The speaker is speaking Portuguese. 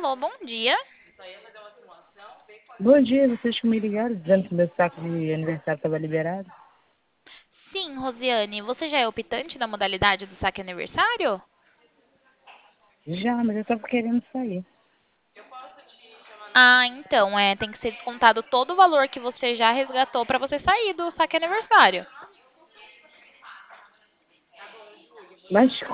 Alô, bom dia. Bom dia, vocês que me ligaram dizendo que meu saco de aniversário estava liberado. Sim, Rosiane, você já é optante da modalidade do saque aniversário? Já, mas eu estava querendo sair. Ah, então, tem que ser descontado todo o valor que você já resgatou para você sair do saque aniversário. Mas